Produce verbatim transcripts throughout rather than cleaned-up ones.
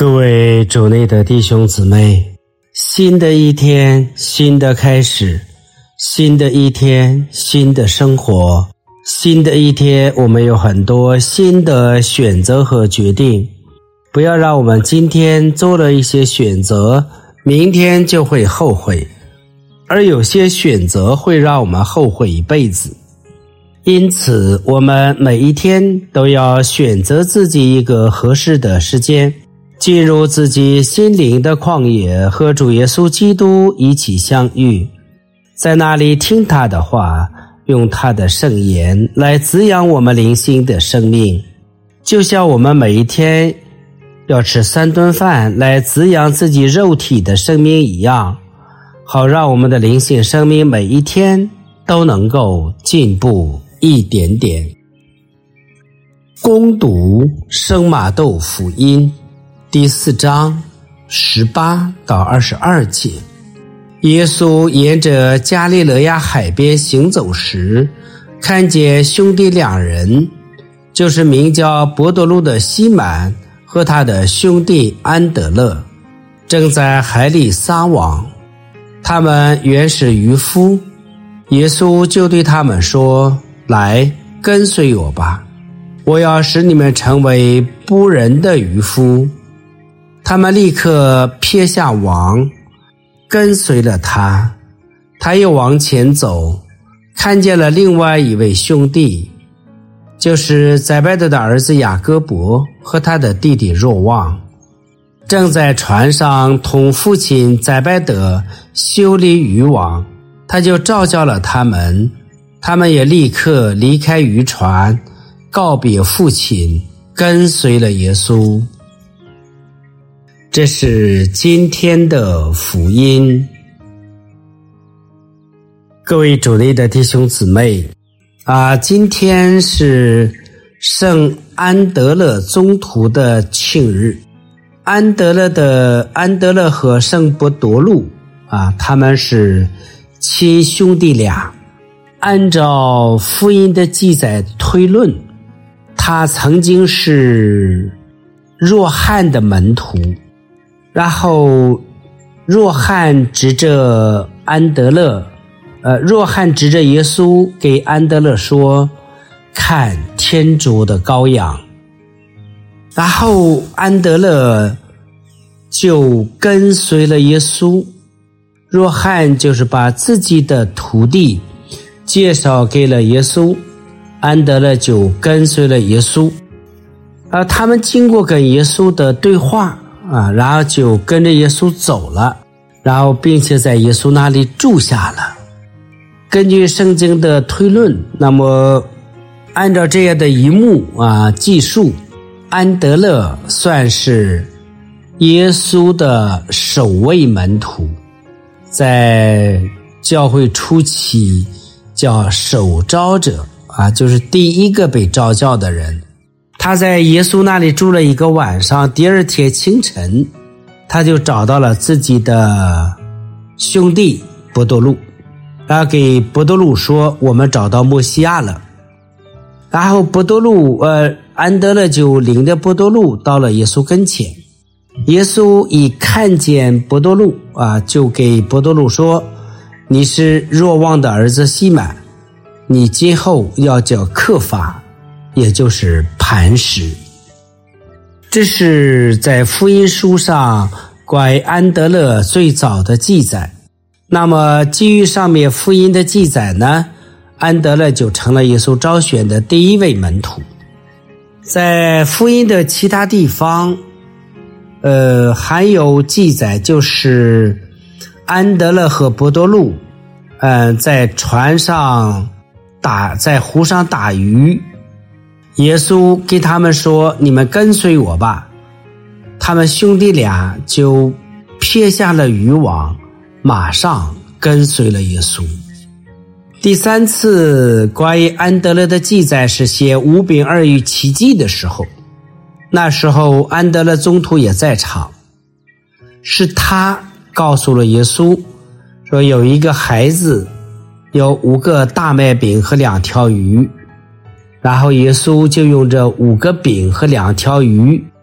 各位主内的弟兄姊妹，新的一天，新的开始，新的一天，新的生活，新的一天，我们有很多新的选择和决定。不要让我们今天做了一些选择，明天就会后悔，而有些选择会让我们后悔一辈子。因此，我们每一天都要选择自己一个合适的时间，进入自己心灵的旷野，和主耶稣基督一起相遇，在那里听他的话，用他的圣言来滋养我们灵性的生命，就像我们每一天要吃三顿饭来滋养自己肉体的生命一样，好让我们的灵性生命每一天都能够进步一点点。攻读圣马窦福音第四章十八到二十二节。耶稣沿着加利肋亚海边行走时，看见兄弟两人，就是名叫伯多禄的西满和他的兄弟安德勒，正在海里撒网。他们原是渔夫，耶稣就对他们说：来，跟随我吧，我要使你们成为捕人的渔夫。他们立刻撇下网，跟随了他。他又往前走，看见了另外一位兄弟，就是载伯德的儿子雅各伯和他的弟弟若望，正在船上同父亲载伯德修理渔网。他就召叫了他们，他们也立刻离开渔船，告别父亲，跟随了耶稣。这是今天的福音。各位主内的弟兄姊妹啊，今天是圣安德勒宗徒的庆日。安德勒的安德勒和圣伯多禄啊，他们是亲兄弟俩。按照福音的记载推论，他曾经是若翰的门徒，然后若翰指着安德勒，呃，若翰指着耶稣给安德勒说：看天主的羔羊。然后安德勒就跟随了耶稣。若翰就是把自己的徒弟介绍给了耶稣，安德勒就跟随了耶稣。而他们经过跟耶稣的对话啊，然后就跟着耶稣走了，然后并且在耶稣那里住下了。根据圣经的推论，那么按照这样的一幕啊记述，安德勒算是耶稣的首位门徒，在教会初期叫首召者啊，就是第一个被召叫的人。他在耶稣那里住了一个晚上，第二天清晨，他就找到了自己的兄弟伯多禄，他给伯多禄说：我们找到默西亚了。然后伯多禄呃，安德勒就领着伯多禄到了耶稣跟前。耶稣一看见伯多禄啊，就给伯多禄说：你是若望的儿子西满，你今后要叫刻法，也就是磐石。这是在福音书上关于安德勒最早的记载。那么基于上面福音的记载呢，安德勒就成了耶稣召选的第一位门徒。在福音的其他地方呃，还有记载，就是安德勒和伯多禄嗯、呃，在船上打在湖上打鱼，耶稣给他们说：你们跟随我吧。他们兄弟俩就撇下了渔网，马上跟随了耶稣。第三次关于安德勒的记载是写五饼二鱼奇迹的时候，那时候安德勒宗徒也在场，是他告诉了耶稣说，有一个孩子有五个大麦饼和两条鱼，然后耶稣就用这五个饼和两条鱼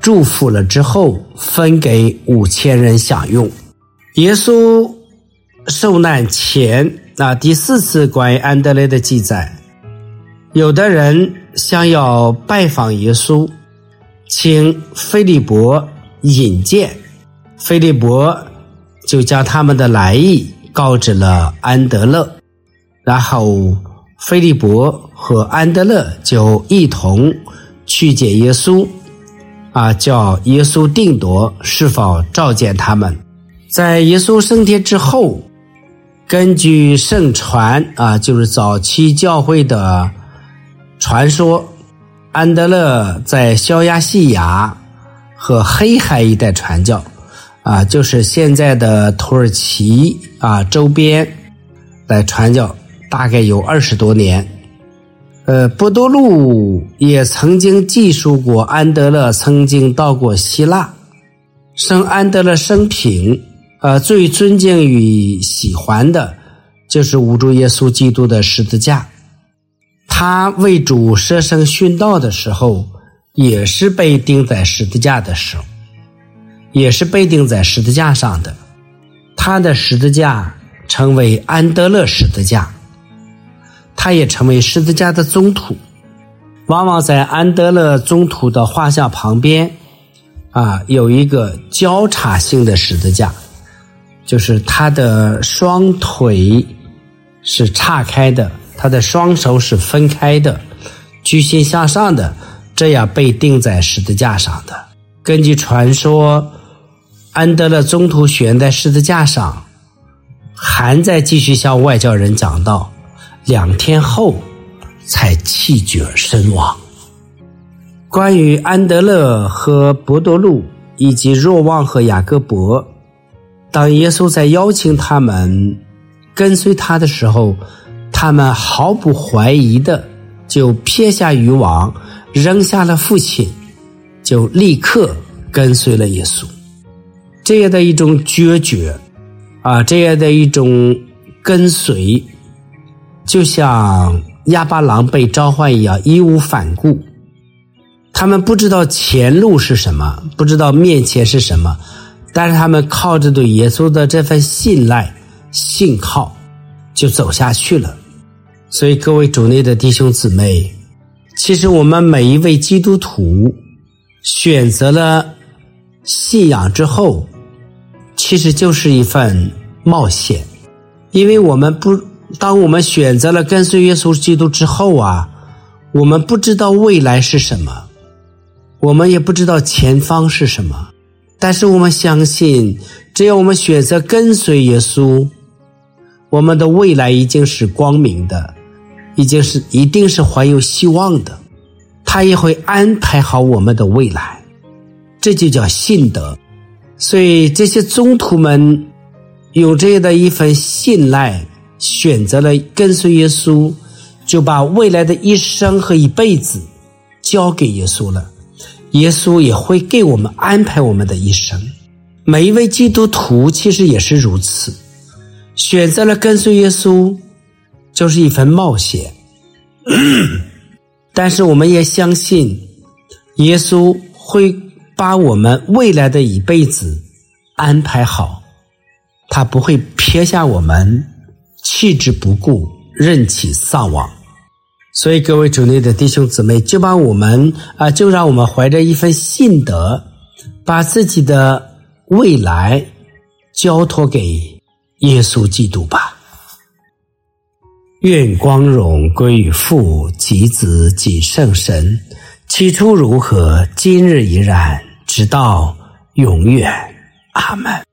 祝福了之后，分给五千人享用。耶稣受难前啊，第四次关于安德烈的记载，有的人想要拜访耶稣，请腓利伯引荐，腓利伯就将他们的来意告知了安德勒，然后腓利伯和安德勒就一同去见耶稣，啊，叫耶稣定夺是否召见他们。在耶稣升天之后，根据圣传啊，就是早期教会的传说，安德勒在小亚细亚和黑海一带传教，啊，就是现在的土耳其啊周边来传教，大概有二十多年。呃，波多禄也曾经记述过安德勒曾经到过希腊。圣安德勒生平，呃，最尊敬与喜欢的就是无主耶稣基督的十字架。他为主舍生殉道的时候，也是被钉在十字架的时候，也是被钉在十字架上的。他的十字架成为安德勒十字架，他也成为十字架的宗徒。往往在安德勒宗徒的画像旁边啊，有一个交叉性的十字架，就是他的双腿是岔开的，他的双手是分开的，屈膝向上的，这样被钉在十字架上的。根据传说，安德勒宗徒悬在十字架上，还在继续向外教人讲道，两天后才气绝身亡。关于安德勒和伯多禄以及若望和雅各伯，当耶稣在邀请他们跟随他的时候，他们毫不怀疑的就撇下渔网，扔下了父亲，就立刻跟随了耶稣。这样的一种决绝啊，这样的一种跟随，就像亚巴郎被召唤一样，义无反顾。他们不知道前路是什么，不知道面前是什么，但是他们靠着对耶稣的这份信赖信靠就走下去了。所以各位主内的弟兄姊妹，其实我们每一位基督徒选择了信仰之后，其实就是一份冒险。因为我们不当我们选择了跟随耶稣基督之后啊，我们不知道未来是什么，我们也不知道前方是什么，但是我们相信，只要我们选择跟随耶稣，我们的未来已经是光明的，已经是一定是怀有希望的，他也会安排好我们的未来，这就叫信德。所以这些宗徒们有这样的一份信赖，选择了跟随耶稣，就把未来的一生和一辈子交给耶稣了。耶稣也会给我们安排我们的一生。每一位基督徒其实也是如此，选择了跟随耶稣就是一份冒险，但是我们也相信耶稣会把我们未来的一辈子安排好，他不会撇下我们弃之不顾，任其丧亡。所以各位主内的弟兄姊妹，就把我们啊，就让我们怀着一份信德，把自己的未来交托给耶稣基督吧。愿光荣归于父及子及圣神，起初如何，今日已然，直到永远。阿们。